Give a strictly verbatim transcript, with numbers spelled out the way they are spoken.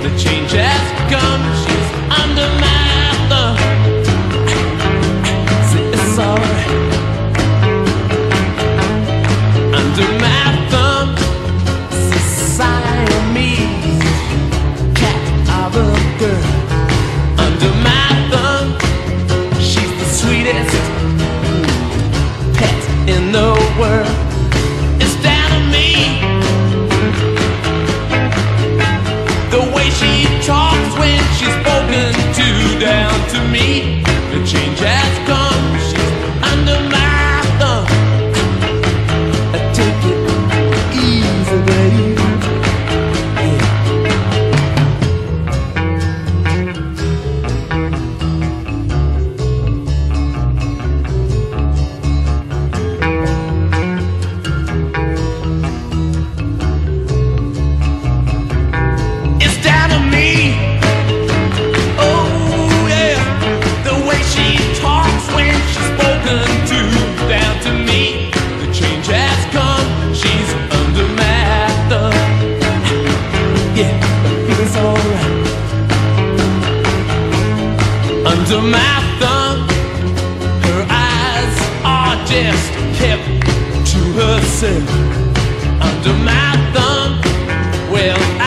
The change has come, she's under my thumb. See, it's alright. Under my thumb, Siamese cat of a girl. Under my thumb, she's the sweetest pet in the world. It's down to me, the way she talks when she's spoken to. Down to me, the change has come, she's under my thumb. Take it easy, baby. It's down to me. Oh yeah, the way she talks when she's spoken to. Down to me, the change has come, she's under my thumb. Yeah, it's alright. Under my thumb, her eyes are just kept to herself. Under my thumb, well,